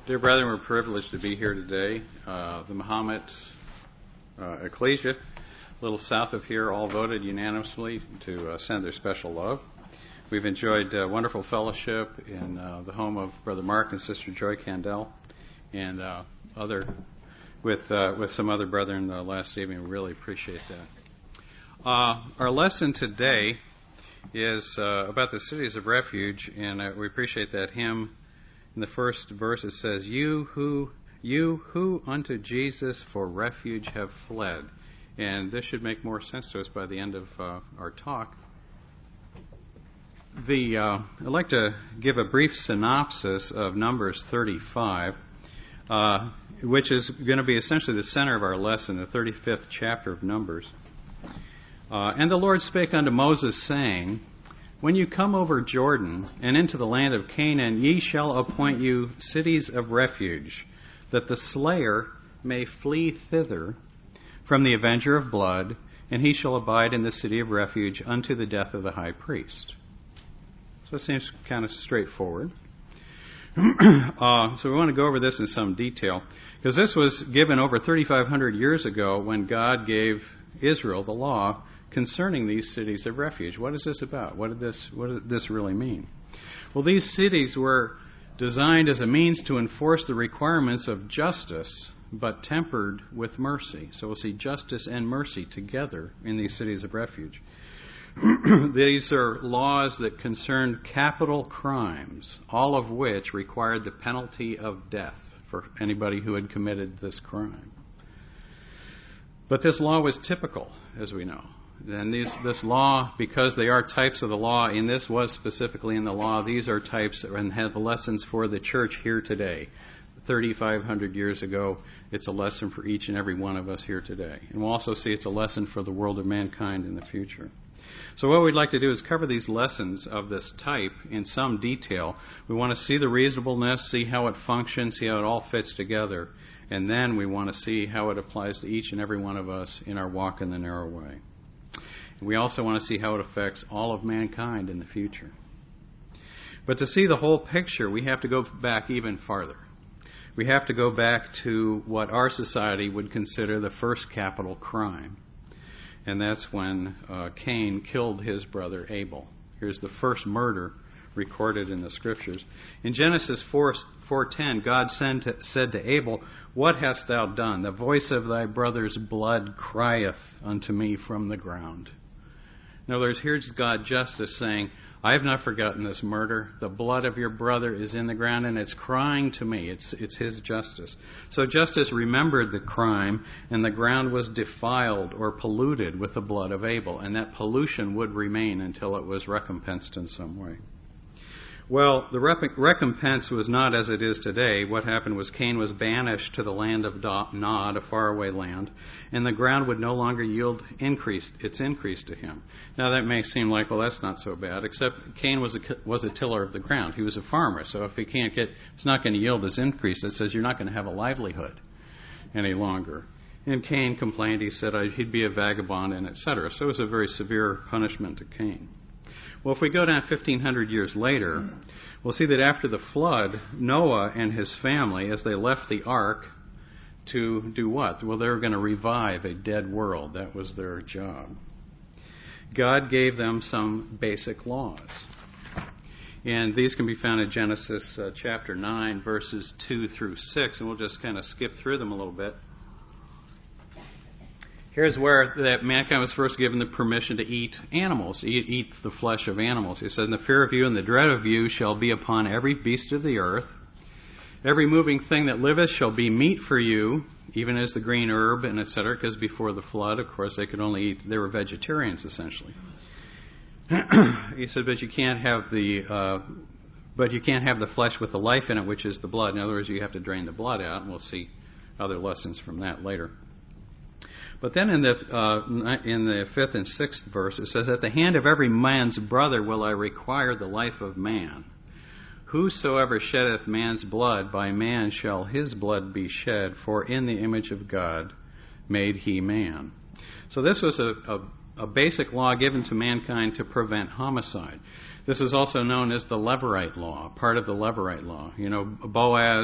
Dear brethren, we're privileged to be here today. The Mahomet Ecclesia, a little south of here, all voted unanimously to send their special love. We've enjoyed wonderful fellowship in the home of Brother Mark and Sister Joy Candell, and with some other brethren last evening. We really appreciate that. Our lesson today is about the cities of refuge, and we appreciate that hymn. In the first verse it says, You who unto Jesus for refuge have fled. And this should make more sense to us by the end of our talk. I'd like to give a brief synopsis of Numbers 35, which is going to be essentially the center of our lesson, the 35th chapter of Numbers. And the Lord spake unto Moses, saying, When you come over Jordan and into the land of Canaan, ye shall appoint you cities of refuge, that the slayer may flee thither from the avenger of blood, and he shall abide in the city of refuge unto the death of the high priest. So it seems kind of straightforward. So we want to go over this in some detail, because this was given over 3,500 years ago when God gave Israel the law concerning these cities of refuge. What is this about? What did this really mean? Well, these cities were designed as a means to enforce the requirements of justice, but tempered with mercy. So we'll see justice and mercy together in these cities of refuge. These are laws that concerned capital crimes, all of which required the penalty of death for anybody who had committed this crime. But this law was typical, as we know. And this law, because they are types of the law, and this was specifically in the law, these are types and have lessons for the church here today. 3,500 years ago, it's a lesson for each and every one of us here today. And we'll also see it's a lesson for the world of mankind in the future. So what we'd like to do is cover these lessons of this type in some detail. We want to see the reasonableness, see how it functions, see how it all fits together. And then we want to see how it applies to each and every one of us in our walk in the narrow way. We also want to see how it affects all of mankind in the future. But to see the whole picture, we have to go back even farther. We have to go back to what our society would consider the first capital crime. And that's when Cain killed his brother Abel. Here's the first murder recorded in the Scriptures. In Genesis 4:10, God said to Abel, What hast thou done? The voice of thy brother's blood crieth unto me from the ground. In other words, here's God justice saying, I have not forgotten this murder. The blood of your brother is in the ground, and it's crying to me. It's his justice. So justice remembered the crime, and the ground was defiled or polluted with the blood of Abel, and that pollution would remain until it was recompensed in some way. Well, the recompense was not as it is today. What happened was Cain was banished to the land of Nod, a faraway land, and the ground would no longer yield its increase to him. Now that may seem like, well, that's not so bad, except Cain was a tiller of the ground. He was a farmer, so if it's not going to yield his increase, it says you're not going to have a livelihood any longer. And Cain complained. He said he'd be a vagabond, and etc. So it was a very severe punishment to Cain. Well, if we go down 1,500 years later, we'll see that after the flood, Noah and his family, as they left the ark to do what? Well, they were going to revive a dead world. That was their job. God gave them some basic laws. And these can be found in Genesis chapter 9, verses 2 through 6, and we'll just kind of skip through them a little bit. Here's where that mankind was first given the permission to eat animals, eat the flesh of animals. He said, And the fear of you and the dread of you shall be upon every beast of the earth. Every moving thing that liveth shall be meat for you, even as the green herb, and etc. Because before the flood, of course, they were vegetarians, essentially. He said, but you can't have the flesh with the life in it, which is the blood. In other words, you have to drain the blood out, and we'll see other lessons from that later. But then in the 5th and 6th verse, it says, At the hand of every man's brother will I require the life of man. Whosoever sheddeth man's blood, by man shall his blood be shed, for in the image of God made he man. So this was a basic law given to mankind to prevent homicide. This is also known as the Levirate law, part of the Levirate law. You know, Boaz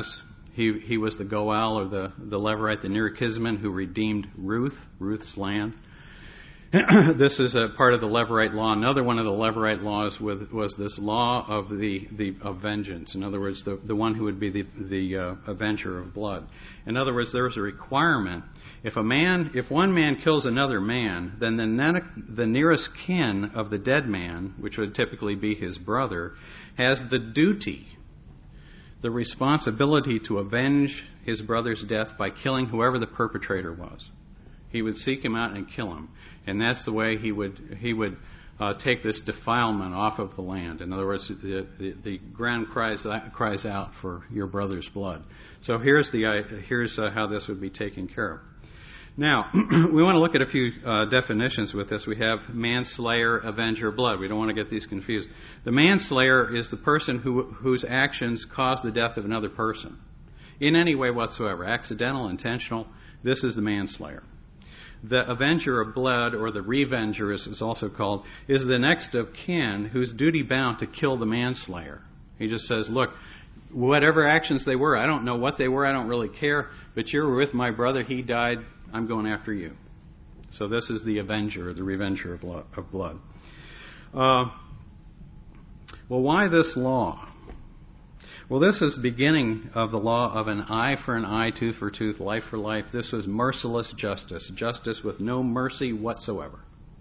He was the Goel, or the Levirate, the Near-Kisman, who redeemed Ruth's land. This is a part of the Levirate law. Another one of the Levirate laws was this law of of vengeance. In other words, the one who would be the avenger of blood. In other words, there was a requirement: if one man kills another man, then the nearest kin of the dead man, which would typically be his brother, has the duty, the responsibility to avenge his brother's death by killing whoever the perpetrator was. He would seek him out and kill him, and that's the way he would take this defilement off of the land. In other words, the ground cries out for your brother's blood. So here's how this would be taken care of. Now, we want to look at a few definitions with this. We have manslayer, avenger, blood. We don't want to get these confused. The manslayer is the person whose actions cause the death of another person in any way whatsoever, accidental, intentional. This is the manslayer. The avenger of blood, or the revenger as it's also called, is the next of kin who's duty bound to kill the manslayer. He just says, look, whatever actions they were, I don't know what they were, I don't really care, but you were with my brother, he died, I'm going after you. So this is the avenger, the revenger of blood. Well, why this law? Well, this is the beginning of the law of an eye for an eye, tooth for tooth, life for life. This was merciless justice, justice with no mercy whatsoever.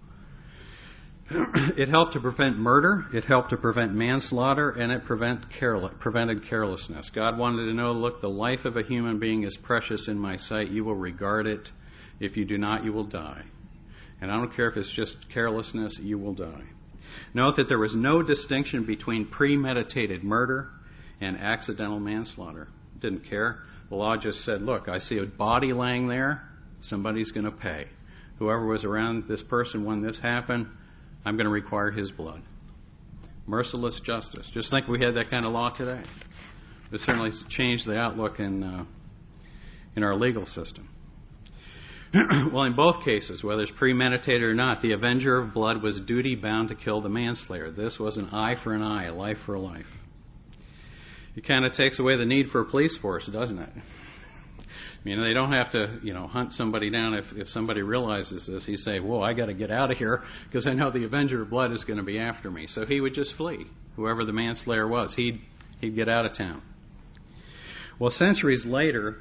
It helped to prevent murder, it helped to prevent manslaughter, and it prevented carelessness. God wanted to know, look, the life of a human being is precious in my sight. You will regard it. If you do not, you will die. And I don't care if it's just carelessness, you will die. Note that there was no distinction between premeditated murder and accidental manslaughter. Didn't care. The law just said, look, I see a body laying there, somebody's going to pay. Whoever was around this person when this happened, I'm going to require his blood. Merciless justice. Just think we had that kind of law today. It certainly changed the outlook in our legal system. Well, in both cases, whether it's premeditated or not, the avenger of blood was duty bound to kill the manslayer. This was an eye for an eye, a life for a life. It kind of takes away the need for a police force, doesn't it? They don't have to, hunt somebody down if somebody realizes this. He'd say, whoa, I got to get out of here because I know the avenger of blood is going to be after me. So he would just flee. Whoever the manslayer was, he'd get out of town. Well, centuries later,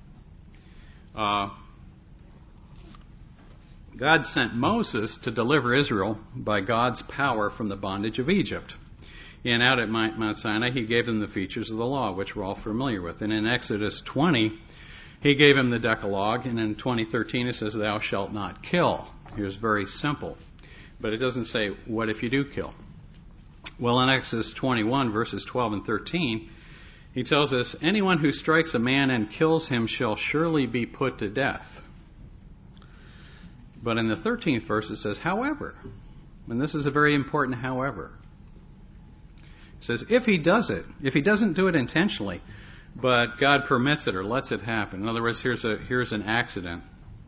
God sent Moses to deliver Israel by God's power from the bondage of Egypt. And out at Mount Sinai, he gave them the features of the law, which we're all familiar with. And in Exodus 20, he gave him the Decalogue. And in 20:13, it says, thou shalt not kill. Here's very simple. But it doesn't say, what if you do kill? Well, in Exodus 21, verses 12 and 13, he tells us, anyone who strikes a man and kills him shall surely be put to death. But in the 13th verse, it says, however. And this is a very important however. It says, if he doesn't do it intentionally, but God permits it or lets it happen. In other words, here's an accident.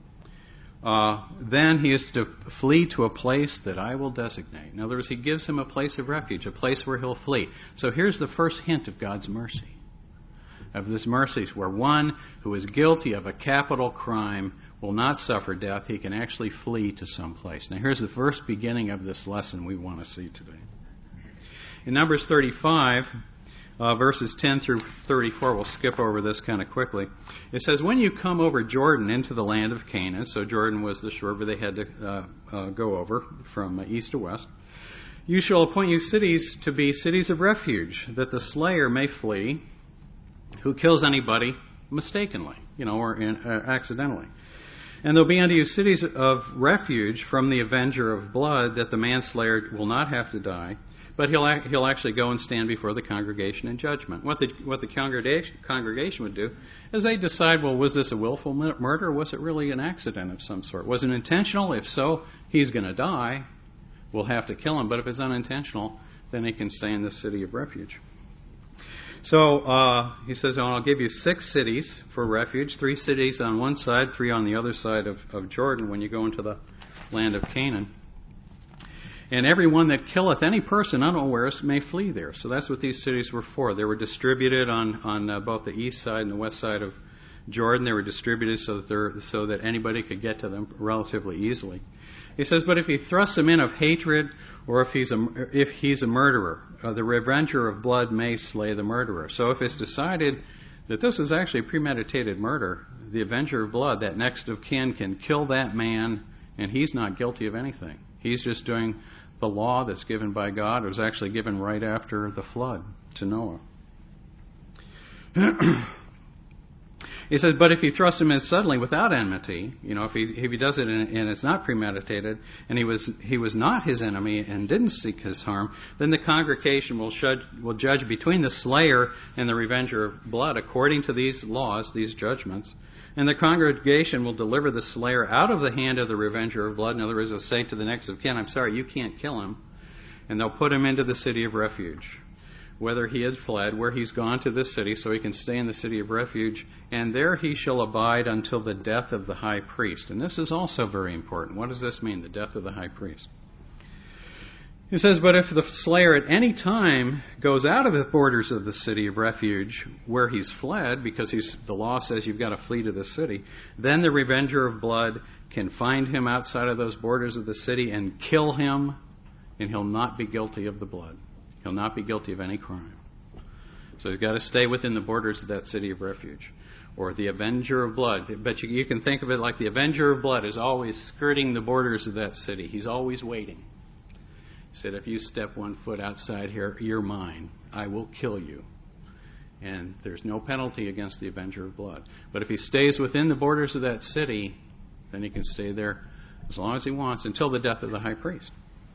Then he is to flee to a place that I will designate. In other words, he gives him a place of refuge, a place where he'll flee. So here's the first hint of God's mercy. Of this mercy, where one who is guilty of a capital crime will not suffer death. He can actually flee to some place. Now here's the first beginning of this lesson we want to see today. In Numbers 35, verses 10 through 34, we'll skip over this kind of quickly. It says, when you come over Jordan into the land of Canaan, so Jordan was the shore where they had to go over from east to west, you shall appoint you cities to be cities of refuge, that the slayer may flee, who kills anybody mistakenly, or accidentally. And there'll be unto you cities of refuge from the avenger of blood, that the manslayer will not have to die, but he'll actually go and stand before the congregation in judgment. What the congregation would do is they decide, well, was this a willful murder, or was it really an accident of some sort? Was it intentional? If so, he's going to die. We'll have to kill him. But if it's unintentional, then he can stay in the city of refuge. So he says, I'll give you 6 cities for refuge, 3 cities on one side, 3 on the other side of Jordan when you go into the land of Canaan. And every one that killeth any person unawares may flee there. So that's what these cities were for. They were distributed on both the east side and the west side of Jordan. They were distributed so that anybody could get to them relatively easily. He says, but if he thrusts them in of hatred, or if he's a murderer, the revenger of blood may slay the murderer. So if it's decided that this is actually premeditated murder, the avenger of blood, that next of kin, can kill that man, and he's not guilty of anything. He's just doing the law that's given by God. It was actually given right after the flood to Noah. He says, but if he thrusts him in suddenly without enmity, if he does it and it's not premeditated, and he was not his enemy and didn't seek his harm, then the congregation will judge between the slayer and the revenger of blood according to these laws, these judgments. And the congregation will deliver the slayer out of the hand of the revenger of blood. In other words, they'll say to the next of kin, I'm sorry, you can't kill him. And they'll put him into the city of refuge, whether he had fled, where he's gone to this city, so he can stay in the city of refuge, and there he shall abide until the death of the high priest. And this is also very important. What does this mean, the death of the high priest? He says, but if the slayer at any time goes out of the borders of the city of refuge where he's fled, because the law says you've got to flee to the city, then the revenger of blood can find him outside of those borders of the city and kill him, and he'll not be guilty of the blood. He'll not be guilty of any crime. So he's got to stay within the borders of that city of refuge. Or the avenger of blood. But you can think of it like the avenger of blood is always skirting the borders of that city. He's always waiting. He said, if you step 1 foot outside here, you're mine. I will kill you. And there's no penalty against the avenger of blood. But if he stays within the borders of that city, then he can stay there as long as he wants until the death of the high priest.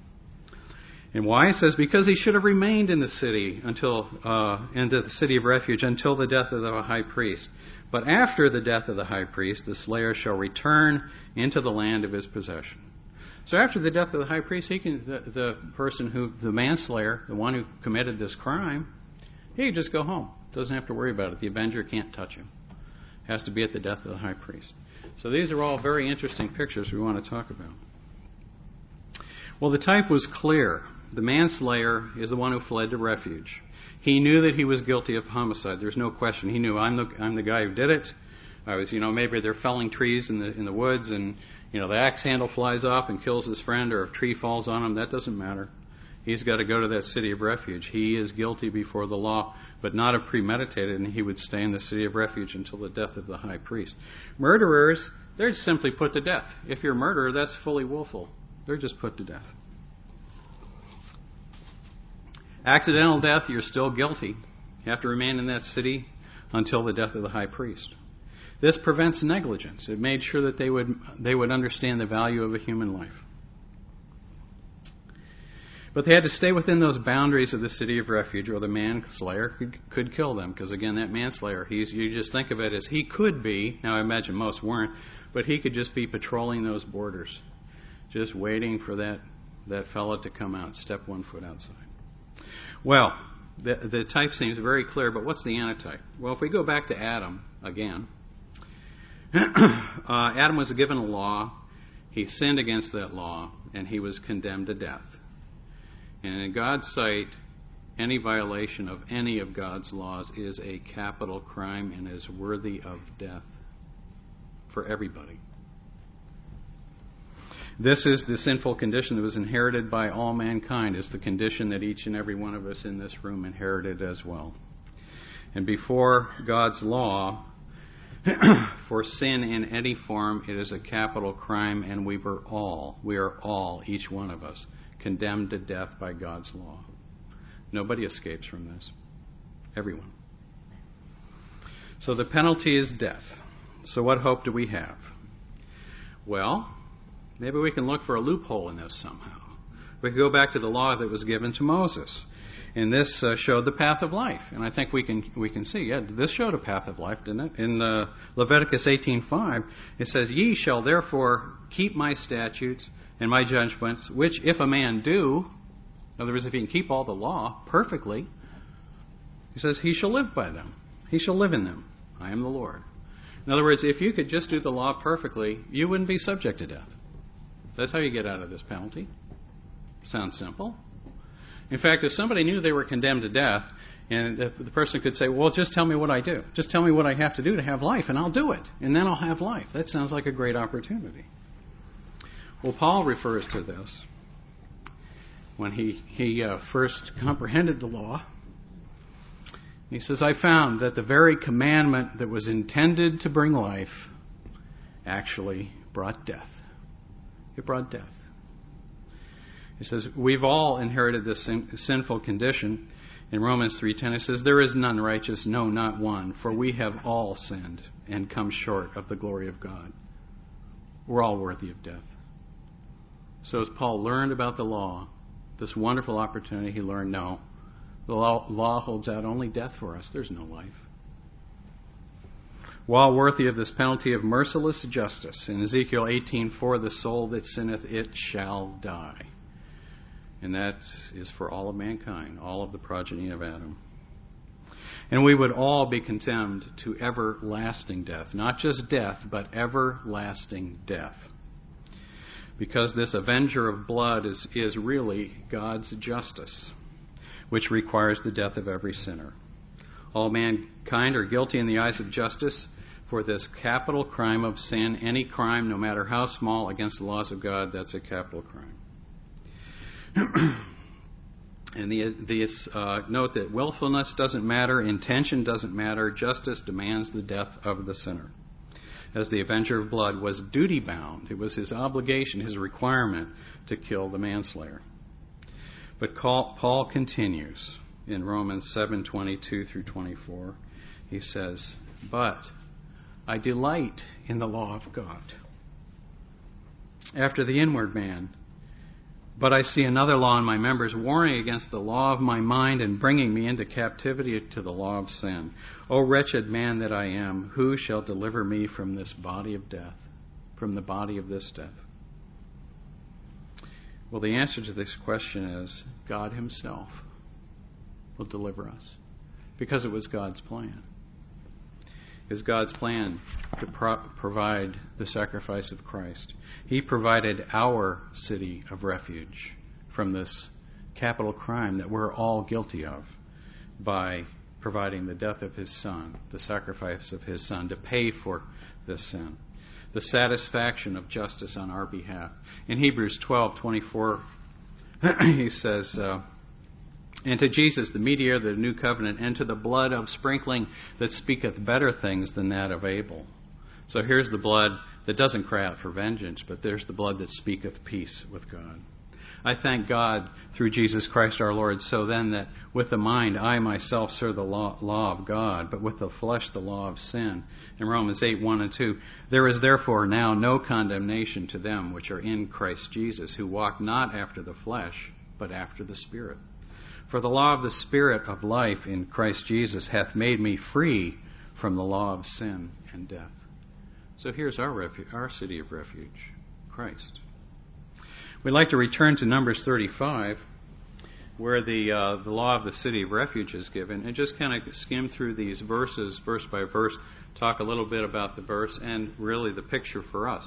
And why? It says, because he should have remained in the city into the city of refuge until the death of the high priest. But after the death of the high priest, the slayer shall return into the land of his possession. So after the death of the high priest, the manslayer, the one who committed this crime, he can just go home. Doesn't have to worry about it. The avenger can't touch him. Has to be at the death of the high priest. So these are all very interesting pictures we want to talk about. Well, the type was clear. The manslayer is the one who fled to refuge. He knew that he was guilty of homicide. There's no question. He knew, I'm the guy who did it. I was, maybe they're felling trees in the woods, and the axe handle flies off and kills his friend, or a tree falls on him. That doesn't matter. He's got to go to that city of refuge. He is guilty before the law, but not of premeditated, and he would stay in the city of refuge until the death of the high priest. Murderers, they're simply put to death. If you're a murderer, that's fully willful. They're just put to death. Accidental death, you're still guilty. You have to remain in that city until the death of the high priest. This prevents negligence. It made sure that they would understand the value of a human life. But they had to stay within those boundaries of the city of refuge, or the manslayer could kill them. Because again, that manslayer, you just think of it as he could be, now I imagine most weren't, but he could just be patrolling those borders, just waiting for that fellow to come out, step 1 foot outside. Well, the type seems very clear, but what's the antitype? Well, if we go back to Adam again, Adam was given a law. He sinned against that law, and he was condemned to death. And in God's sight, any violation of any of God's laws is a capital crime and is worthy of death for everybody. This is the sinful condition that was inherited by all mankind. It's the condition that each and every one of us in this room inherited as well. And before God's law, for sin in any form, it is a capital crime, and we are all, each one of us, condemned to death by God's law. Nobody escapes from this. Everyone. So the penalty is death. So what hope do we have? Well, maybe we can look for a loophole in this somehow. We can go back to the law that was given to Moses. And this showed the path of life. And I think we can see, this showed a path of life, didn't it? In Leviticus 18:5, it says, "Ye shall therefore keep my statutes and my judgments, which if a man do," in other words, if he can keep all the law perfectly, he says, "he shall live by them. He shall live in them. I am the Lord." In other words, if you could just do the law perfectly, you wouldn't be subject to death. That's how you get out of this penalty. Sounds simple. In fact, if somebody knew they were condemned to death, and the person could say, well, just tell me what I do. Just tell me what I have to do to have life, and I'll do it. And then I'll have life. That sounds like a great opportunity. Well, Paul refers to this when he first comprehended the law. He says, I found that the very commandment that was intended to bring life actually brought death. It brought death. He says, we've all inherited this sinful condition. In Romans 3:10 it says, there is none righteous, no, not one, for we have all sinned and come short of the glory of God. We're all worthy of death. So as Paul learned about the law, this wonderful opportunity, he learned, no, the law holds out only death for us. There's no life. While worthy of this penalty of merciless justice, in Ezekiel 18:4, the soul that sinneth, it shall die. And that is for all of mankind, all of the progeny of Adam. And we would all be condemned to everlasting death. Not just death, but everlasting death. Because this avenger of blood is really God's justice, which requires the death of every sinner. All mankind are guilty in the eyes of justice for this capital crime of sin. Any crime, no matter how small, against the laws of God, that's a capital crime. And note that willfulness doesn't matter, intention doesn't matter, justice demands the death of the sinner. As the avenger of blood was duty-bound, it was his obligation, his requirement to kill the manslayer. But Paul continues in Romans 7:22 through 24. He says, but I delight in the law of God after the inward man. But I see another law in my members, warring against the law of my mind and bringing me into captivity to the law of sin. O wretched man that I am, who shall deliver me from this body of death, from the body of this death? Well, the answer to this question is God himself will deliver us, because it was God's plan. It was God's plan to provide the sacrifice of Christ. He provided our city of refuge from this capital crime that we're all guilty of by providing the death of his Son, the sacrifice of his Son, to pay for this sin, the satisfaction of justice on our behalf. In Hebrews 12:24, he says, and to Jesus, the mediator of the new covenant, and to the blood of sprinkling that speaketh better things than that of Abel. So here's the blood that doesn't cry out for vengeance, but there's the blood that speaketh peace with God. I thank God through Jesus Christ our Lord, so then that with the mind I myself serve the law of God, but with the flesh the law of sin. In Romans 8:1 and 2, there is therefore now no condemnation to them which are in Christ Jesus, who walk not after the flesh, but after the Spirit. For the law of the Spirit of life in Christ Jesus hath made me free from the law of sin and death. So here's our city of refuge, Christ. We'd like to return to Numbers 35, where the law of the city of refuge is given, and just kind of skim through these verses, verse by verse, talk a little bit about the verse and really the picture for us.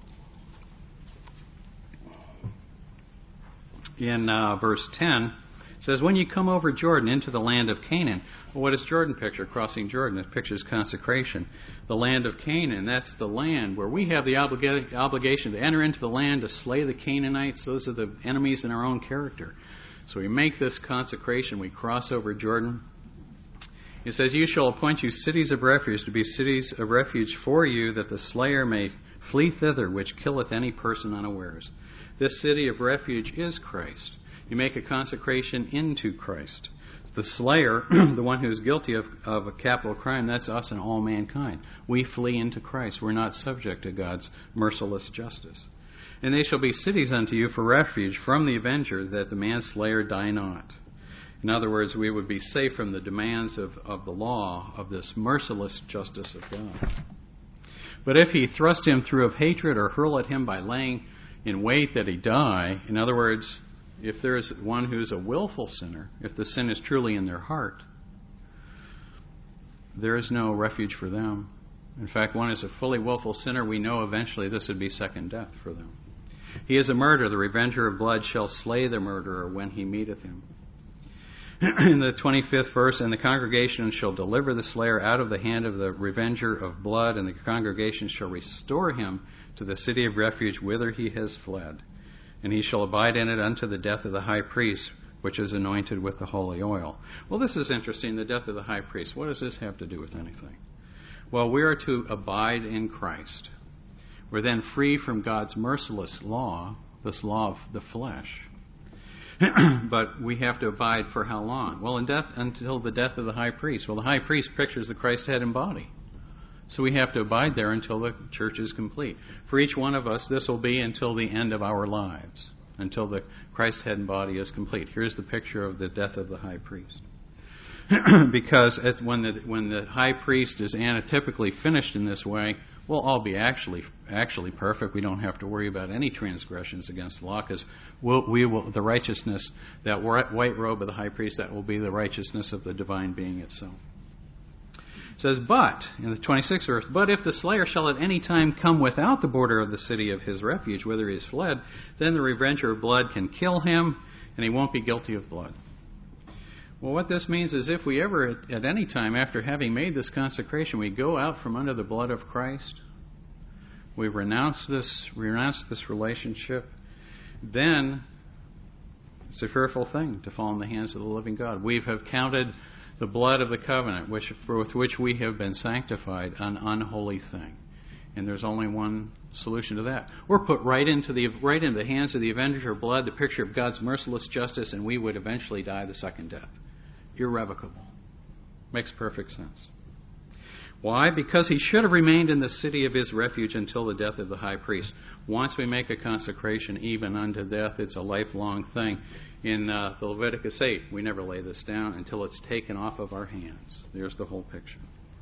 In verse 10, it says, when you come over Jordan into the land of Canaan. Well, what does Jordan picture? Crossing Jordan. It pictures consecration. The land of Canaan, that's the land where we have the obligation to enter into the land to slay the Canaanites. Those are the enemies in our own character. So we make this consecration. We cross over Jordan. It says, you shall appoint you cities of refuge to be cities of refuge for you, that the slayer may flee thither, which killeth any person unawares. This city of refuge is Christ. You make a consecration into Christ. The slayer, the one who is guilty of a capital crime, that's us and all mankind. We flee into Christ. We're not subject to God's merciless justice. And they shall be cities unto you for refuge from the avenger, that the manslayer die not. In other words, we would be safe from the demands of the law, of this merciless justice of God. But if he thrust him through of hatred, or hurl at him by laying in wait that he die, in other words, if there is one who's a willful sinner, if the sin is truly in their heart, there is no refuge for them. In fact, one is a fully willful sinner, we know eventually this would be second death for them. He is a murderer. The revenger of blood shall slay the murderer when he meeteth him. In the 25th verse, and the congregation shall deliver the slayer out of the hand of the revenger of blood, and the congregation shall restore him to the city of refuge whither he has fled. And he shall abide in it unto the death of the high priest, which is anointed with the holy oil. Well, this is interesting, the death of the high priest. What does this have to do with anything? Well, we are to abide in Christ. We're then free from God's merciless law, this law of the flesh. But we have to abide for how long? Well, in death, until the death of the high priest. Well, the high priest pictures the Christ head and body. So we have to abide there until the church is complete. For each one of us, this will be until the end of our lives, until the Christ head and body is complete. Here's the picture of the death of the high priest. Because when the high priest is anatypically finished in this way, we'll all be actually perfect. We don't have to worry about any transgressions against the law, because the righteousness, that white robe of the high priest, that will be the righteousness of the divine being itself. It says, but, in the 26th verse, but if the slayer shall at any time come without the border of the city of his refuge, whither he is fled, then the revenger of blood can kill him, and he won't be guilty of blood. Well, what this means is if we ever, at any time, after having made this consecration, we go out from under the blood of Christ, we've renounced this relationship, then it's a fearful thing to fall in the hands of the living God. We have counted the blood of the covenant, with which we have been sanctified, an unholy thing. And there's only one solution to that. We're put right into the hands of the avenger of blood, the picture of God's merciless justice, and we would eventually die the second death. Irrevocable. Makes perfect sense. Why? Because he should have remained in the city of his refuge until the death of the high priest. Once we make a consecration, even unto death, it's a lifelong thing. In the Leviticus 8, we never lay this down until it's taken off of our hands. There's the whole picture.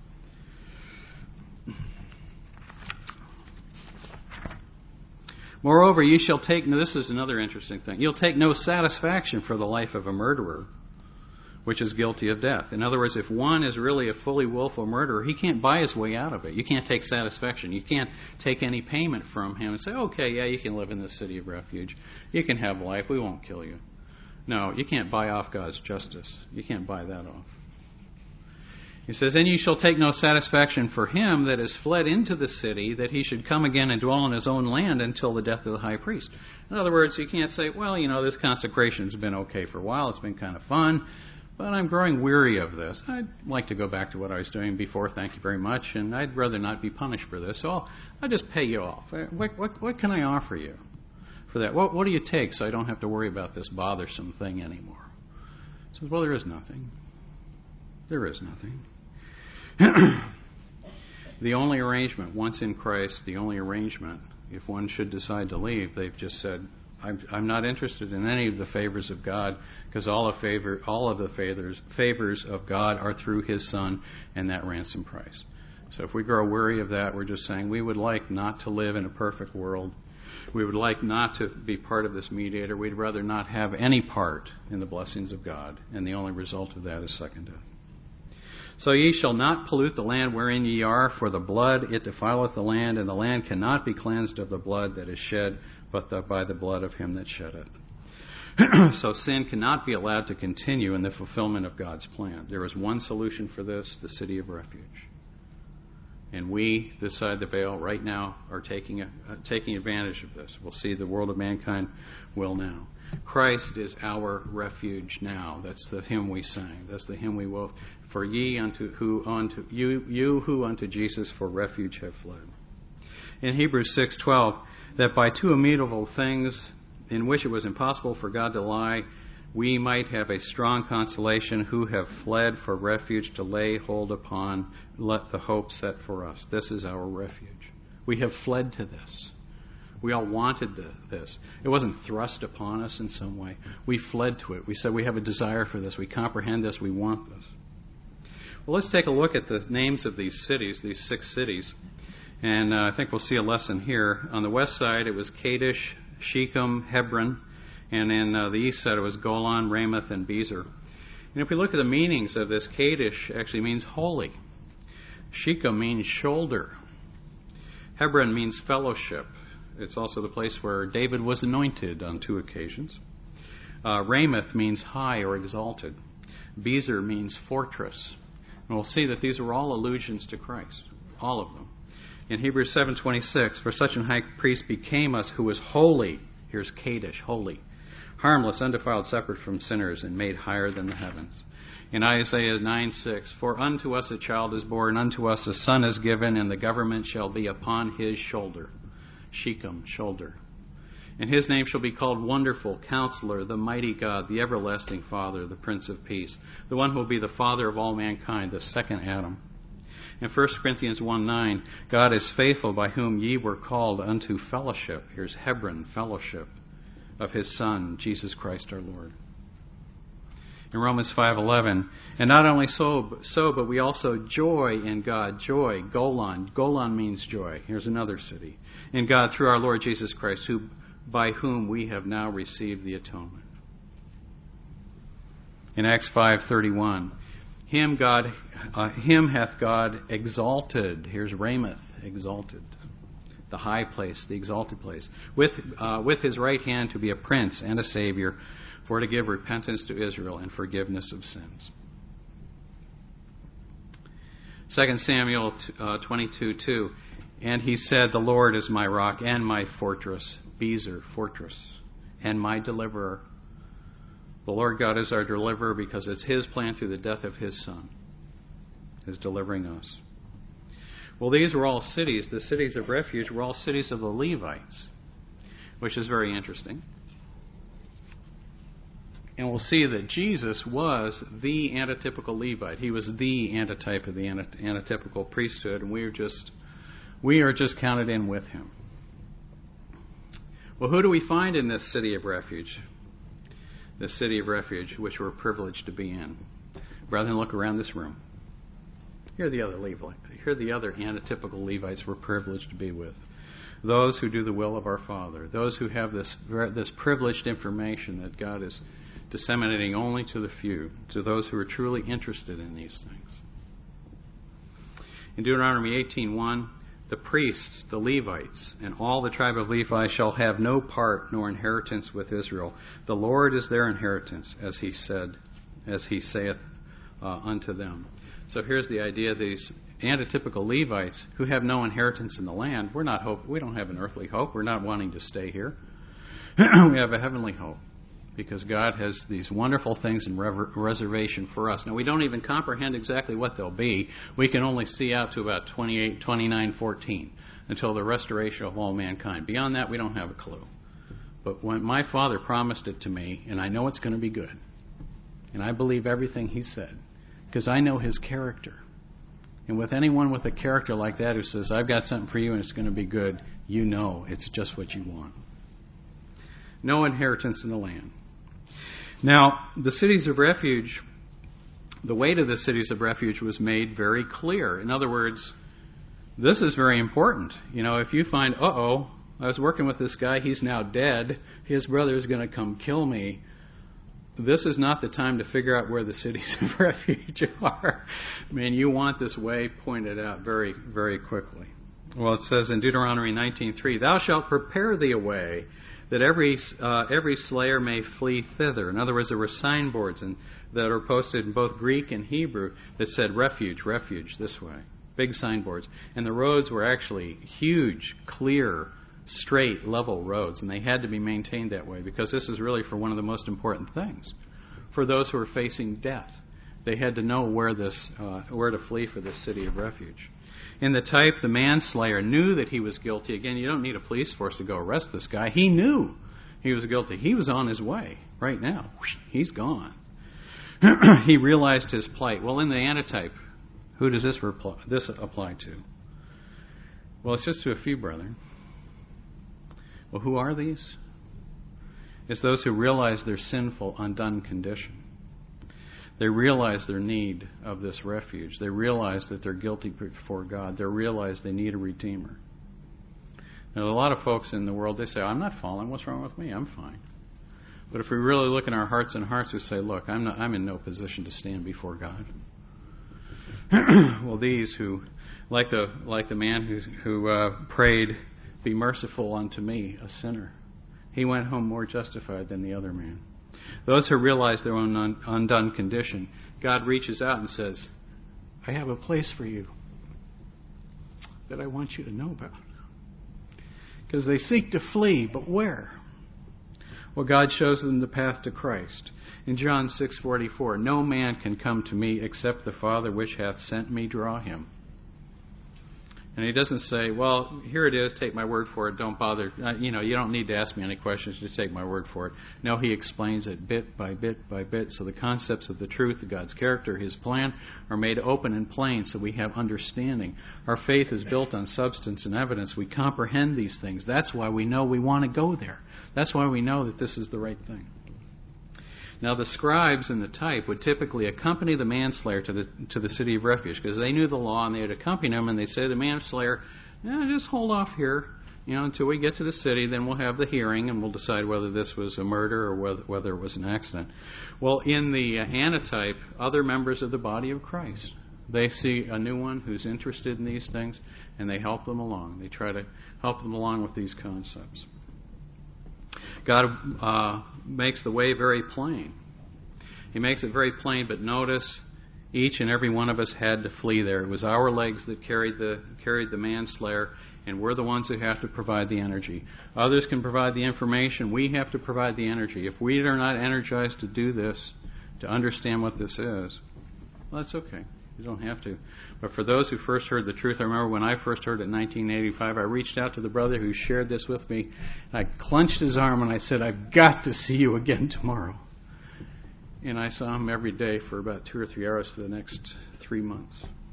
Moreover, ye shall take, now this is another interesting thing, you'll take no satisfaction for the life of a murderer, which is guilty of death. In other words, if one is really a fully willful murderer, he can't buy his way out of it. You can't take satisfaction. You can't take any payment from him and say, okay, yeah, you can live in this city of refuge. You can have life. We won't kill you. No, you can't buy off God's justice. You can't buy that off. He says, and ye shall take no satisfaction for him that is fled into the city, that he should come again and dwell in his own land until the death of the high priest. In other words, you can't say, well, this consecration's been okay for a while. It's been kind of fun. But I'm growing weary of this. I'd like to go back to what I was doing before, thank you very much, and I'd rather not be punished for this, so I'll just pay you off. What can I offer you for that? What do you take so I don't have to worry about this bothersome thing anymore? He says, well, there is nothing. There is nothing. The only arrangement, once in Christ, the only arrangement, if one should decide to leave, they've just said, I'm not interested in any of the favors of God, because all of the favors of God are through His Son and that ransom price. So if we grow weary of that, we're just saying we would like not to live in a perfect world. We would like not to be part of this mediator. We'd rather not have any part in the blessings of God, and the only result of that is second death. So ye shall not pollute the land wherein ye are, for the blood it defileth the land, and the land cannot be cleansed of the blood that is shed, but by the blood of him that sheddeth. So sin cannot be allowed to continue in the fulfillment of God's plan. There is one solution for this, the city of refuge. And we, this side of the veil, right now, are taking advantage of this. We'll see the world of mankind will now. Christ is our refuge now. That's the hymn we sang. That's the hymn we wove. For you who unto Jesus for refuge have fled. In Hebrews 6:12, that by two immutable things in which it was impossible for God to lie, we might have a strong consolation who have fled for refuge to lay hold upon, let the hope set for us. This is our refuge. We have fled to this. We all wanted this. It wasn't thrust upon us in some way. We fled to it. We said we have a desire for this. We comprehend this. We want this. Well, let's take a look at the names of these cities, these 6 cities. And I think we'll see a lesson here. On the west side, it was Kadesh, Shechem, Hebron. And in the east side, it was Golan, Ramoth, and Bezer. And if we look at the meanings of this, Kadesh actually means holy. Shechem means shoulder. Hebron means fellowship. It's also the place where David was anointed on 2 occasions. Ramoth means high or exalted. Bezer means fortress. And we'll see that these are all allusions to Christ, all of them. In Hebrews 7:26, for such an high priest became us who was holy. Here's Kadesh, holy. Harmless, undefiled, separate from sinners, and made higher than the heavens. In Isaiah 9:6, for unto us a child is born, unto us a son is given, and the government shall be upon his shoulder. Shechem, shoulder. And his name shall be called Wonderful, Counselor, the Mighty God, the Everlasting Father, the Prince of Peace, the one who will be the Father of all mankind, the second Adam. In 1 Corinthians 1:9, God is faithful, by whom ye were called unto fellowship. Here's Hebron, fellowship of his Son, Jesus Christ our Lord. In Romans 5:11, and not only so, but we also joy in God. Joy, Golan. Golan means joy. Here's another city. In God through our Lord Jesus Christ, by whom we have now received the atonement. In Acts 5:31, him hath God exalted. Here's Ramoth, exalted. The high place, the exalted place. With his right hand to be a prince and a savior, for to give repentance to Israel and forgiveness of sins. 2 Samuel 22:2, and he said, the Lord is my rock and my fortress, Bezer, fortress, and my deliverer. The Lord God is our deliverer because it's his plan through the death of his Son, is delivering us. Well, these were all cities. The cities of refuge were all cities of the Levites, which is very interesting. And we'll see that Jesus was the antitypical Levite. He was the antitype of the antitypical priesthood, and we are just counted in with him. Well, who do we find in this city of refuge? This city of refuge, which we're privileged to be in. Brethren, look around this room. Here are the other Levites. Here are the other antitypical Levites we're privileged to be with. Those who do the will of our Father. Those who have this privileged information that God is disseminating only to the few, to those who are truly interested in these things. In Deuteronomy 18:1, the priests, the Levites, and all the tribe of Levi shall have no part nor inheritance with Israel. The Lord is their inheritance, as he saith unto them. So here's the idea: these antitypical Levites who have no inheritance in the land. We don't have an earthly hope. We're not wanting to stay here. We have a heavenly hope, because God has these wonderful things in reservation for us. Now, we don't even comprehend exactly what they'll be. We can only see out to about 29:14, until the restoration of all mankind. Beyond that, we don't have a clue. But when my Father promised it to me, and I know it's going to be good, and I believe everything he said, because I know his character. And with anyone with a character like that who says, I've got something for you and it's going to be good, you know it's just what you want. No inheritance in the land. Now, the cities of refuge, the way to the cities of refuge was made very clear. In other words, this is very important. You know, if you find, I was working with this guy, he's now dead, his brother is going to come kill me, this is not the time to figure out where the cities of refuge are. I mean, you want this way pointed out very, very quickly. Well, it says in Deuteronomy 19:3, thou shalt prepare thee a way, that every slayer may flee thither. In other words, there were signboards that are posted in both Greek and Hebrew that said refuge, refuge, this way. Big signboards. And the roads were actually huge, clear, straight, level roads, and they had to be maintained that way, because this is really for one of the most important things. For those who are facing death, they had to know where to flee for this city of refuge. In the type, the manslayer knew that he was guilty. Again, you don't need a police force to go arrest this guy. He knew he was guilty. He was on his way right now. He's gone. He realized his plight. Well, in the antitype, who does this apply to? Well, it's just to a few, brethren. Well, who are these? It's those who realize their sinful, undone condition. They realize their need of this refuge. They realize that they're guilty before God. They realize they need a Redeemer. Now, a lot of folks in the world, they say, I'm not falling. What's wrong with me? I'm fine. But if we really look in our hearts and hearts, we say, look, I'm in no position to stand before God. Well, these who, like the man who prayed be merciful unto me, a sinner. He went home more justified than the other man. Those who realize their own undone condition, God reaches out and says, I have a place for you that I want you to know about. Because they seek to flee, but where? Well, God shows them the path to Christ. In John 6:44, no man can come to me except the Father which hath sent me draw him. And he doesn't say, well, here it is, take my word for it, don't bother. You don't need to ask me any questions, just take my word for it. No, he explains it bit by bit by bit. So the concepts of the truth, of God's character, His plan, are made open and plain so we have understanding. Our faith is built on substance and evidence. We comprehend these things. That's why we know we want to go there. That's why we know that this is the right thing. Now, the scribes and the type would typically accompany the manslayer to the city of refuge because they knew the law, and they would accompany him, and they'd say to the manslayer, just hold off here, until we get to the city, then we'll have the hearing, and we'll decide whether this was a murder or whether it was an accident. Well, in the antitype, other members of the body of Christ, they see a new one who's interested in these things, and they help them along. They try to help them along with these concepts. God makes the way very plain. He makes it very plain, but notice each and every one of us had to flee there. It was our legs that carried the manslayer, and we're the ones who have to provide the energy. Others can provide the information. We have to provide the energy. If we are not energized to do this, to understand what this is, well, that's okay. You don't have to. But for those who first heard the truth, I remember when I first heard it in 1985, I reached out to the brother who shared this with me. I clenched his arm and I said, I've got to see you again tomorrow. And I saw him every day for about 2 or 3 hours for the next 3 months.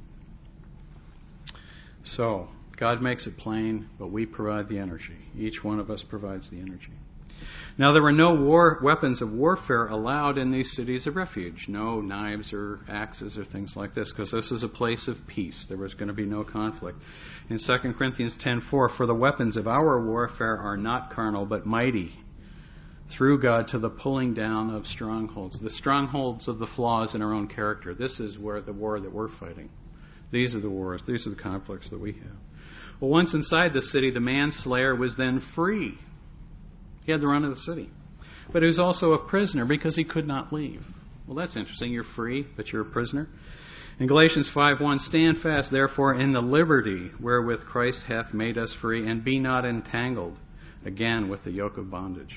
So, God makes it plain, but we provide the energy. Each one of us provides the energy. Now, there were no weapons of warfare allowed in these cities of refuge. No knives or axes or things like this, because this is a place of peace. There was going to be no conflict. In 2 Corinthians 10:4, for the weapons of our warfare are not carnal, but mighty through God to the pulling down of strongholds. The strongholds of the flaws in our own character. This is where the war that we're fighting. These are the wars. These are the conflicts that we have. Well, once inside the city, the manslayer was then free. He had the run of the city. But he was also a prisoner because he could not leave. Well, that's interesting. You're free, but you're a prisoner. In Galatians 5:1, stand fast, therefore, in the liberty wherewith Christ hath made us free, and be not entangled again with the yoke of bondage.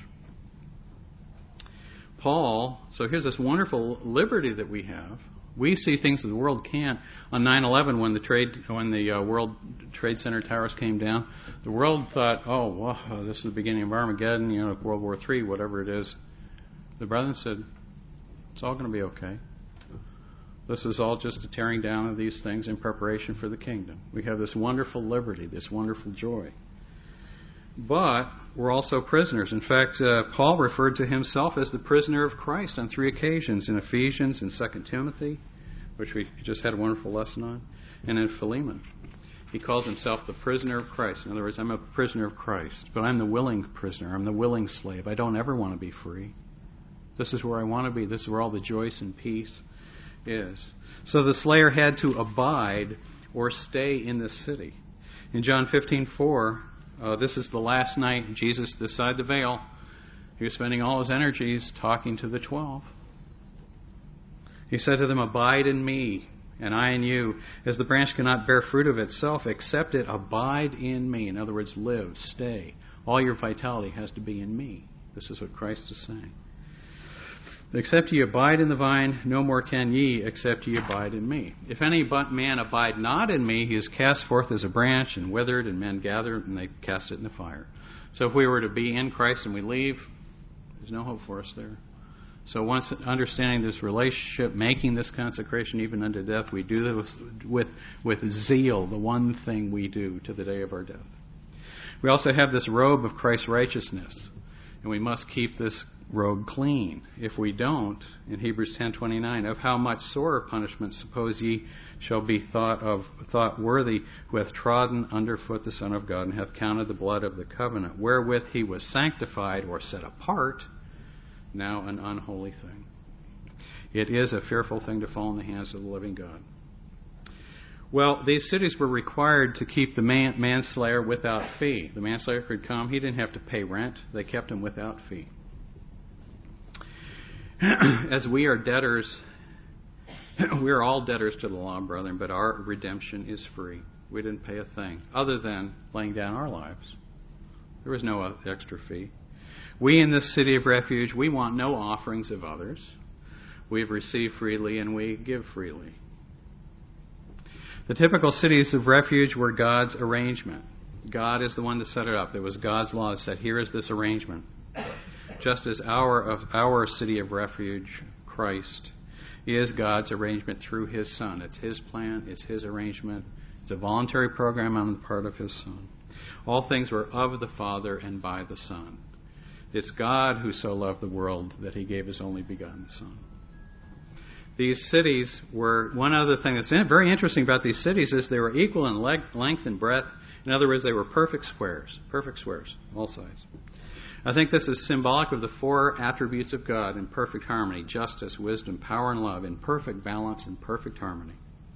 Paul, so here's this wonderful liberty that we have. We see things that the world can't. On 9/11, when the World Trade Center towers came down, the world thought, oh, well, this is the beginning of Armageddon, World War III, whatever it is. The brethren said, it's all going to be okay. This is all just a tearing down of these things in preparation for the kingdom. We have this wonderful liberty, this wonderful joy. But we're also prisoners. In fact, Paul referred to himself as the prisoner of Christ on 3 occasions, in Ephesians, in 2 Timothy, which we just had a wonderful lesson on, and in Philemon. He calls himself the prisoner of Christ. In other words, I'm a prisoner of Christ, but I'm the willing prisoner. I'm the willing slave. I don't ever want to be free. This is where I want to be. This is where all the joy and peace is. So the slayer had to abide or stay in the city. In John 15:4, this is the last night Jesus beside the veil. He was spending all his energies talking to the 12. He said to them, abide in me, and I in you, as the branch cannot bear fruit of itself, except it abide in me. In other words, live, stay. All your vitality has to be in me. This is what Christ is saying. Except ye abide in the vine, no more can ye, except ye abide in me. If any man abide not in me, he is cast forth as a branch and withered, and men gather it, and they cast it in the fire. So if we were to be in Christ and we leave, there's no hope for us there. So once understanding this relationship, making this consecration even unto death, we do this with zeal, the one thing we do to the day of our death. We also have this robe of Christ's righteousness, and we must keep this robe clean. If we don't, in Hebrews 10:29, of how much sorer punishment suppose ye shall be thought worthy, who hath trodden underfoot the Son of God, and hath counted the blood of the covenant, wherewith he was sanctified or set apart, now an unholy thing. It is a fearful thing to fall in the hands of the living God. Well, these cities were required to keep the manslayer without fee. The manslayer could come. He didn't have to pay rent. They kept him without fee. As we are debtors, we are all debtors to the law, brethren, but our redemption is free. We didn't pay a thing other than laying down our lives. There was no extra fee. We in this city of refuge, we want no offerings of others. We've received freely and we give freely. The typical cities of refuge were God's arrangement. God is the one that set it up. It was God's law that said, here is this arrangement. Just as our city of refuge, Christ, is God's arrangement through His Son. It's His plan. It's His arrangement. It's a voluntary program on the part of His Son. All things were of the Father and by the Son. It's God who so loved the world that He gave His only begotten Son. These cities were, one other thing that's very interesting about these cities is they were equal in length and breadth. In other words, they were perfect squares, all sides. I think this is symbolic of the four attributes of God in perfect harmony: justice, wisdom, power, and love, in perfect balance and perfect harmony.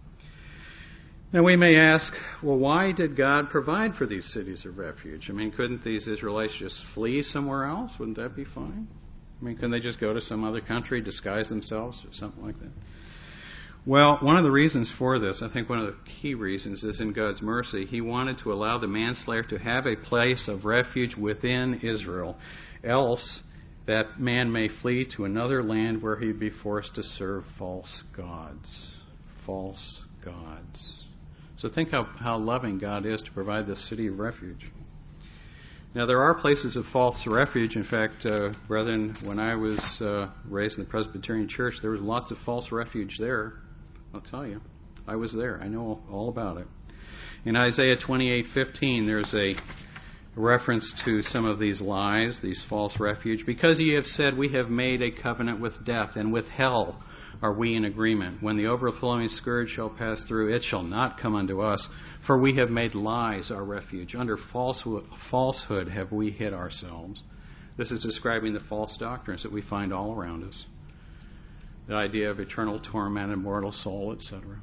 Now we may ask, well, why did God provide for these cities of refuge? I mean, couldn't these Israelites just flee somewhere else? Wouldn't that be fine? I mean, couldn't they just go to some other country, disguise themselves, or something like that? Well, one of the reasons for this, I think one of the key reasons, is in God's mercy. He wanted to allow the manslayer to have a place of refuge within Israel, else that man may flee to another land where he'd be forced to serve false gods. False gods. So think how loving God is to provide this city of refuge. Now, there are places of false refuge. In fact, brethren, when I was raised in the Presbyterian Church, there was lots of false refuge there. I'll tell you. I was there. I know all about it. In Isaiah 28:15, there's a reference to some of these lies, these false refuge. Because ye have said, we have made a covenant with death, and with hell are we in agreement. When the overflowing scourge shall pass through, it shall not come unto us. For we have made lies our refuge. Under falsehood have we hid ourselves. This is describing the false doctrines that we find all around us. The idea of eternal torment, immortal soul, etc.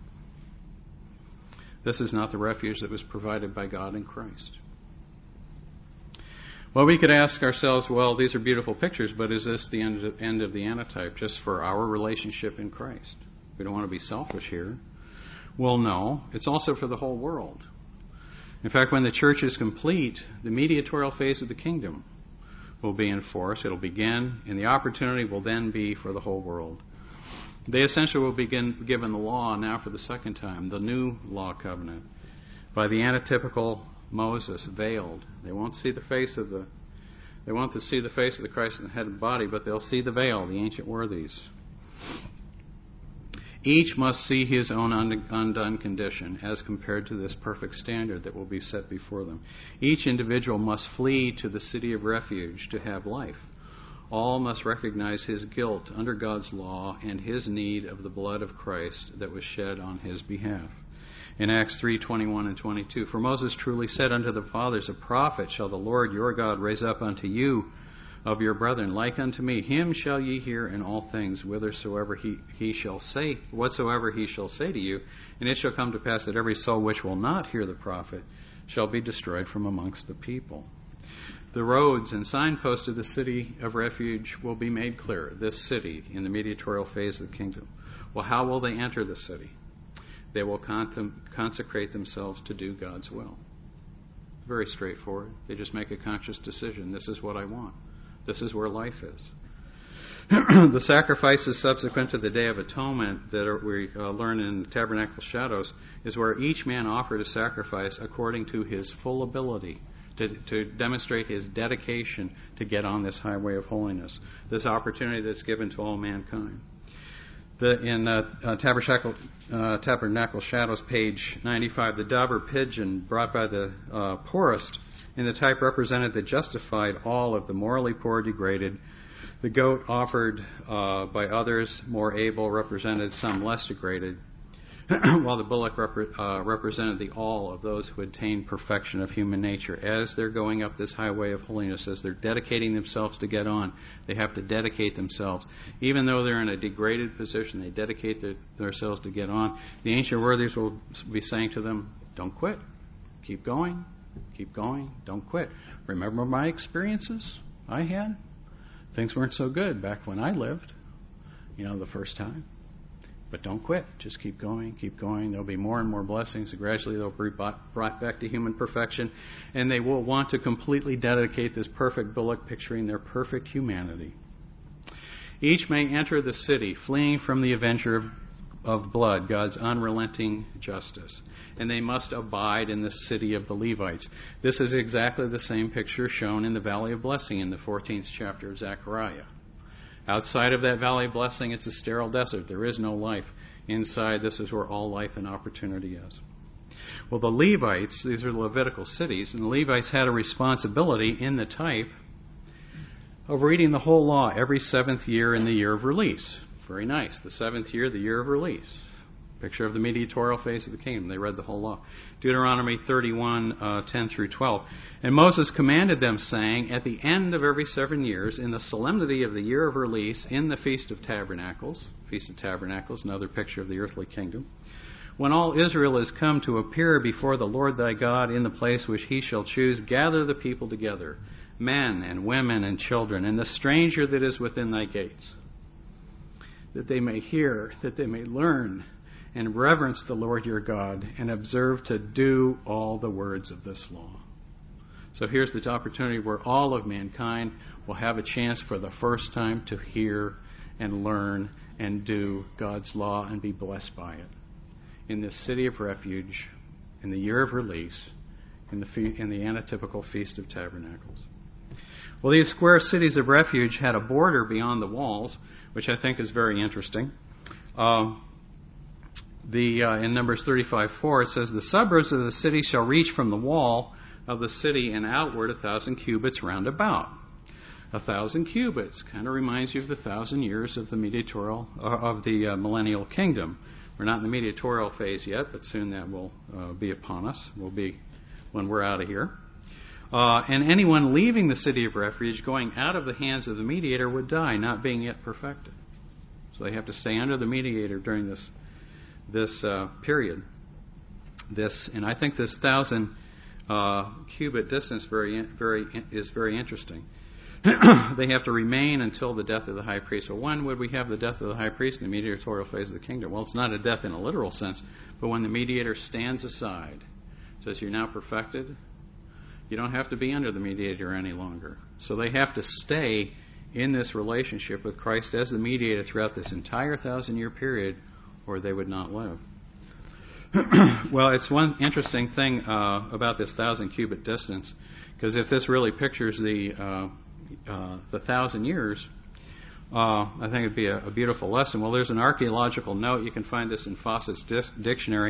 This is not the refuge that was provided by God in Christ. Well, we could ask ourselves, well, these are beautiful pictures, but is this the end of the antitype just for our relationship in Christ? We don't want to be selfish here. Well, no. It's also for the whole world. In fact, when the church is complete, the mediatorial phase of the kingdom will be in force. It'll begin, and the opportunity will then be for the whole world. They essentially will begin given the law now for the second time, the new law covenant, by the antitypical Moses, veiled. They won't see the face of they won't see the face of the Christ in the head and body, but they'll see the veil, the ancient worthies. Each must see his own undone condition as compared to this perfect standard that will be set before them. Each individual must flee to the city of refuge to have life. All must recognize his guilt under God's law and his need of the blood of Christ that was shed on his behalf. In Acts 3:21 and 22, for Moses truly said unto the fathers, a prophet shall the Lord your God raise up unto you of your brethren, like unto me. Him shall ye hear in all things, whatsoever he shall say to you. And it shall come to pass that every soul which will not hear the prophet shall be destroyed from amongst the people. The roads and signposts of the city of refuge will be made clear. This city, in the mediatorial phase of the kingdom. Well, how will they enter the city? They will consecrate themselves to do God's will. Very straightforward. They just make a conscious decision. This is what I want. This is where life is. The sacrifices subsequent to the Day of Atonement that we learn in Tabernacle Shadows is where each man offered a sacrifice according to his full ability to demonstrate his dedication to get on this highway of holiness, this opportunity that's given to all mankind. In Tabernacle Shadows, page 95, the dove or pigeon brought by the poorest in the type represented the justified, all of the morally poor degraded. The goat offered by others more able represented some less degraded. while the bullock represented the all of those who attain perfection of human nature. As they're going up this highway of holiness, as they're dedicating themselves to get on, they have to dedicate themselves. Even though they're in a degraded position, they dedicate themselves to get on. The ancient worthies will be saying to them, don't quit. Keep going. Keep going. Don't quit. Remember my experiences I had? Things weren't so good back when I lived, the first time. But don't quit. Just keep going, keep going. There'll be more and more blessings. And gradually they'll be brought back to human perfection. And they will want to completely dedicate this perfect bullock picturing their perfect humanity. Each may enter the city, fleeing from the avenger of blood, God's unrelenting justice. And they must abide in the city of the Levites. This is exactly the same picture shown in the Valley of Blessing in the 14th chapter of Zechariah. Outside of that valley of blessing, it's a sterile desert. There is no life. Inside, this is where all life and opportunity is. Well, the Levites, these are the Levitical cities, and the Levites had a responsibility in the type of reading the whole law every seventh year in the year of release. Very nice. The seventh year, the year of release. Picture of the mediatorial phase of the kingdom. They read the whole law. Deuteronomy 31, 10 through 12. And Moses commanded them, saying, at the end of every 7 years, in the solemnity of the year of release, in the Feast of Tabernacles, another picture of the earthly kingdom, when all Israel is come to appear before the Lord thy God in the place which he shall choose, gather the people together, men and women and children, and the stranger that is within thy gates, that they may hear, that they may learn, and reverence the Lord your God, and observe to do all the words of this law. So here's the opportunity where all of mankind will have a chance for the first time to hear and learn and do God's law and be blessed by it. In this city of refuge, in the year of release, in the antitypical Feast of Tabernacles. Well, these square cities of refuge had a border beyond the walls, which I think is very interesting. In Numbers 35:4, it says, the suburbs of the city shall reach from the wall of the city and outward 1,000 cubits round about. 1,000 cubits kind of reminds you of the 1,000 years of the millennial kingdom. We're not in the mediatorial phase yet, but soon that will be upon us. Will be when we're out of here. And anyone leaving the city of refuge, going out of the hands of the mediator, would die, not being yet perfected. So they have to stay under the mediator during this period. And I think this 1,000 cubit distance is very interesting. They have to remain until the death of the high priest. Well, when would we have the death of the high priest in the mediatorial phase of the kingdom? Well, it's not a death in a literal sense, but when the mediator stands aside, says you're now perfected, you don't have to be under the mediator any longer. So they have to stay in this relationship with Christ as the mediator throughout this entire 1,000-year period, or they would not live. Well, it's one interesting thing about this 1,000 cubit distance, because if this really pictures the 1,000 years, I think it'd be a beautiful lesson. Well, there's an archaeological note. You can find this in Fawcett's dictionary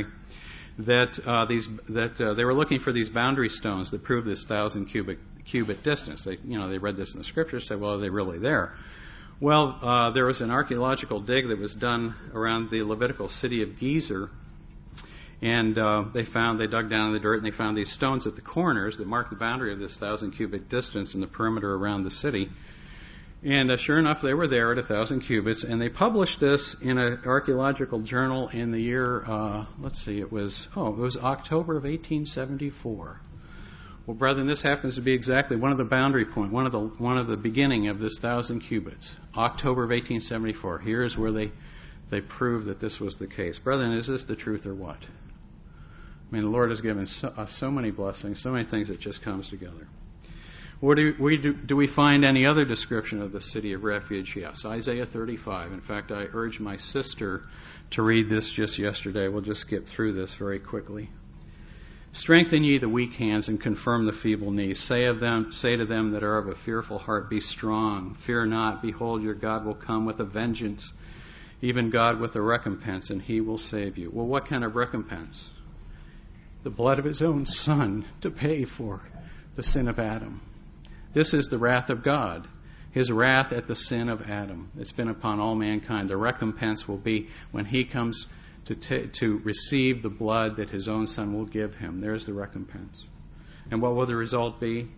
that they were looking for these boundary stones that prove this 1,000 cubit distance. They read this in the scriptures, said, well, are they really there? Well, there was an archaeological dig that was done around the Levitical city of Gezer, and they dug down in the dirt and they found these stones at the corners that mark the boundary of this 1,000 cubit distance in the perimeter around the city. And sure enough, they were there at 1,000 cubits, and they published this in an archaeological journal in the year, it was October of 1874. Well, brethren, this happens to be exactly one of the boundary points, one of the beginning of this 1,000 cubits. October of 1874. Here's where they prove that this was the case. Brethren, is this the truth or what? I mean, the Lord has given us so many blessings, so many things that just comes together. Do we find any other description of the city of refuge? Yes, Isaiah 35. In fact, I urged my sister to read this just yesterday. We'll just skip through this very quickly. Strengthen ye the weak hands and confirm the feeble knees. Say to them that are of a fearful heart, be strong. Fear not. Behold, your God will come with a vengeance, even God with a recompense, and he will save you. Well, what kind of recompense? The blood of his own Son to pay for the sin of Adam. This is the wrath of God. His wrath at the sin of Adam. It's been upon all mankind. The recompense will be when he comes to receive the blood that his own Son will give him. There's the recompense. And what will the result be?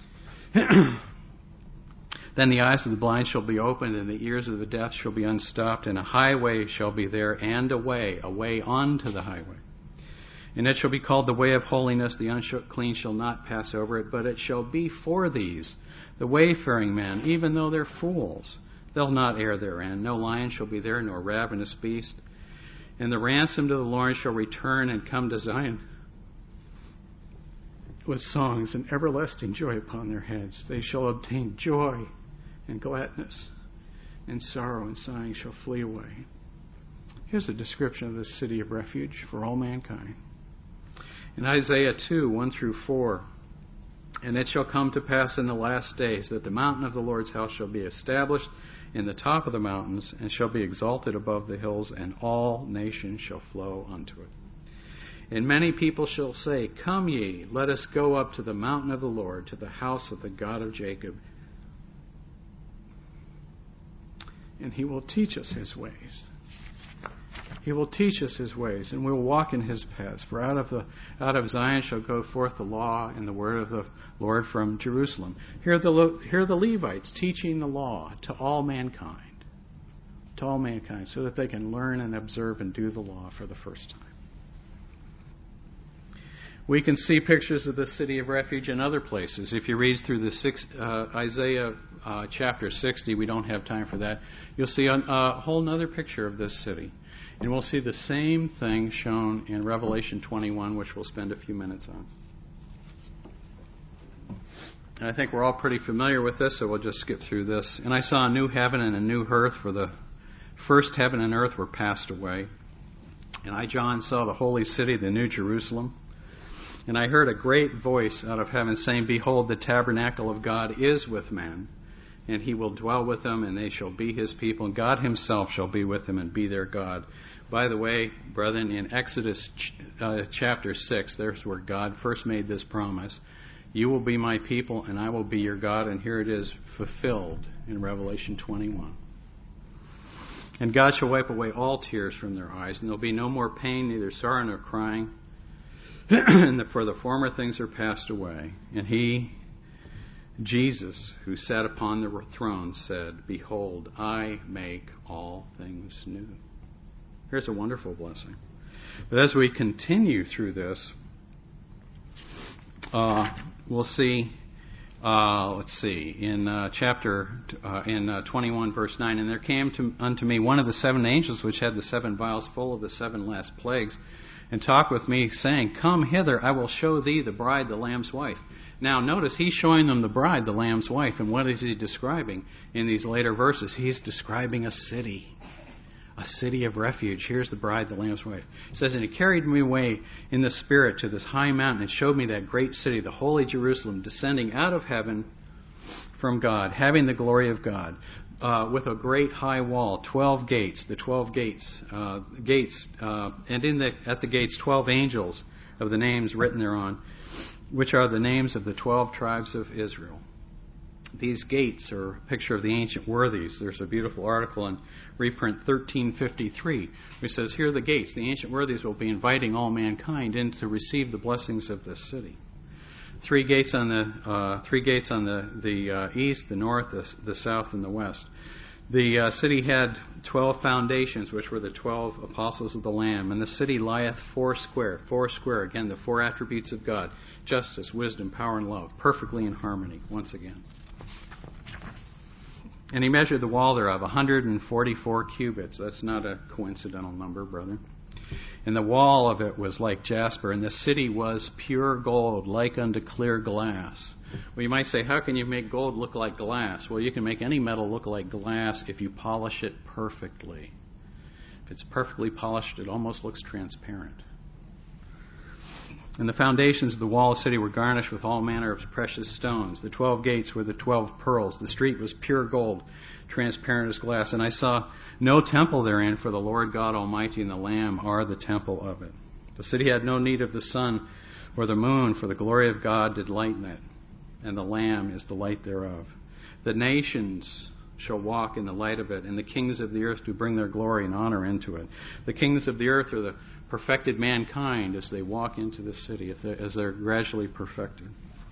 Then the eyes of the blind shall be opened, and the ears of the deaf shall be unstopped, and a highway shall be there, and a way onto the highway. And it shall be called the way of holiness. The unclean shall not pass over it, but it shall be for these, the wayfaring men, even though they're fools. They'll not err therein. No lion shall be there, nor ravenous beast. And the ransomed of the Lord shall return and come to Zion with songs and everlasting joy upon their heads. They shall obtain joy and gladness, and sorrow and sighing shall flee away. Here's a description of this city of refuge for all mankind. In Isaiah 2, 1 through 4, and it shall come to pass in the last days that the mountain of the Lord's house shall be established in the top of the mountains, and shall be exalted above the hills, and all nations shall flow unto it. And many people shall say, Come ye, let us go up to the mountain of the Lord, to the house of the God of Jacob, and he will teach us his ways. He will teach us his ways, and we will walk in his paths. For out of Zion shall go forth the law and the word of the Lord from Jerusalem. Here are the Levites teaching the law to all mankind, so that they can learn and observe and do the law for the first time. We can see pictures of the city of refuge in other places. If you read through Isaiah chapter 60, we don't have time for that, you'll see a whole other picture of this city. And we'll see the same thing shown in Revelation 21, which we'll spend a few minutes on. And I think we're all pretty familiar with this, so we'll just skip through this. And I saw a new heaven and a new earth, for the first heaven and earth were passed away. And I, John, saw the holy city, the new Jerusalem. And I heard a great voice out of heaven saying, Behold, the tabernacle of God is with men, and he will dwell with them, and they shall be his people, and God himself shall be with them and be their God. By the way, brethren, in Exodus chapter 6, there's where God first made this promise. You will be my people, and I will be your God, and here it is fulfilled in Revelation 21. And God shall wipe away all tears from their eyes, and there'll be no more pain, neither sorrow nor crying, for the former things are passed away. And he, Jesus, who sat upon the throne, said, Behold, I make all things new. Here's a wonderful blessing. But as we continue through this, we'll see, in chapter 21, verse 9, And there came unto me one of the seven angels which had the seven vials full of the seven last plagues, and talked with me, saying, Come hither, I will show thee the bride, the Lamb's wife. Now, notice he's showing them the bride, the Lamb's wife. And what is he describing in these later verses? He's describing a city of refuge. Here's the bride, the Lamb's wife. It says, And he carried me away in the Spirit to this high mountain, and showed me that great city, the holy Jerusalem, descending out of heaven from God, having the glory of God, with a great high wall, 12 gates. The 12 gates, and at the gates 12 angels of the names written thereon, which are the names of the 12 tribes of Israel. These gates are a picture of the ancient worthies. There's a beautiful article in reprint 1353, which says, Here are the gates. The ancient worthies will be inviting all mankind in to receive the blessings of this city. Three gates on the east, the north, the south, and the west. The city had 12 foundations, which were the 12 apostles of the Lamb. And the city lieth foursquare, again, the four attributes of God: justice, wisdom, power, and love, perfectly in harmony, once again. And he measured the wall thereof, 144 cubits. That's not a coincidental number, brother. And the wall of it was like jasper, and the city was pure gold, like unto clear glass. Well, you might say, how can you make gold look like glass? Well, you can make any metal look like glass if you polish it perfectly. If it's perfectly polished, it almost looks transparent. And the foundations of the wall of the city were garnished with all manner of precious stones. The 12 gates were the 12 pearls. The street was pure gold, transparent as glass. And I saw no temple therein, for the Lord God Almighty and the Lamb are the temple of it. The city had no need of the sun or the moon, for the glory of God did lighten it, and the Lamb is the light thereof. The nations shall walk in the light of it, and the kings of the earth do bring their glory and honor into it. The kings of the earth are the perfected mankind as they walk into the city, as they're gradually perfected.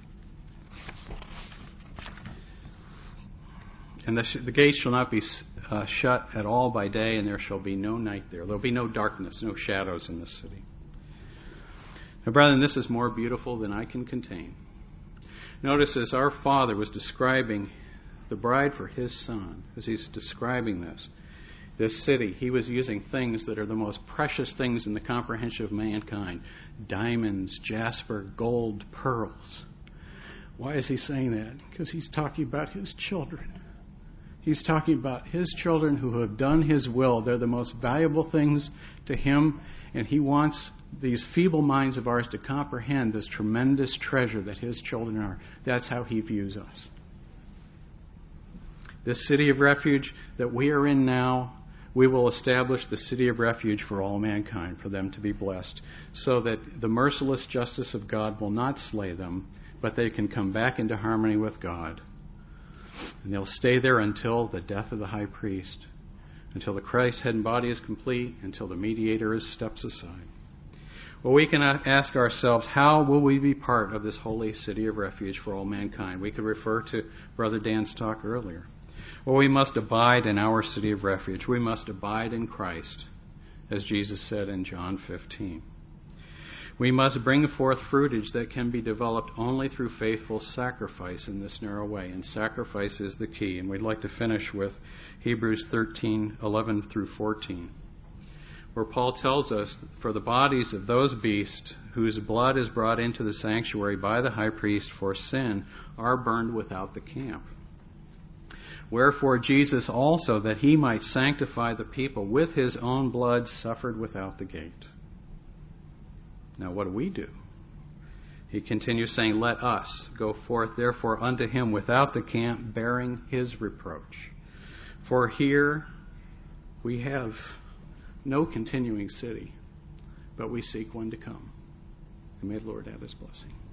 And the gates shall not be shut at all by day, and there shall be no night there. There'll be no darkness, no shadows in the city. Now, brethren, this is more beautiful than I can contain. Notice as our Father was describing the bride for His Son, as He's describing this city, He was using things that are the most precious things in the comprehension of mankind. Diamonds, jasper, gold, pearls. Why is He saying that? Because He's talking about His children. He's talking about His children who have done His will. They're the most valuable things to Him, and He wants these feeble minds of ours to comprehend this tremendous treasure that His children are. That's how He views us. This city of refuge that we are in now, we will establish the city of refuge for all mankind, for them to be blessed, so that the merciless justice of God will not slay them, but they can come back into harmony with God. And they'll stay there until the death of the high priest, until the Christ head and body is complete, until the mediator steps aside. Well, we can ask ourselves, how will we be part of this holy city of refuge for all mankind? We could refer to Brother Dan's talk earlier. Well, we must abide in our city of refuge. We must abide in Christ, as Jesus said in John 15. We must bring forth fruitage that can be developed only through faithful sacrifice in this narrow way. And sacrifice is the key. And we'd like to finish with Hebrews 13:11 through 14, where Paul tells us, for the bodies of those beasts whose blood is brought into the sanctuary by the high priest for sin are burned without the camp. Wherefore Jesus also, that He might sanctify the people with His own blood, suffered without the gate. Now what do? He continues saying, let us go forth therefore unto Him without the camp, bearing His reproach. For here we have no continuing city, but we seek one to come. And may the Lord add His blessing.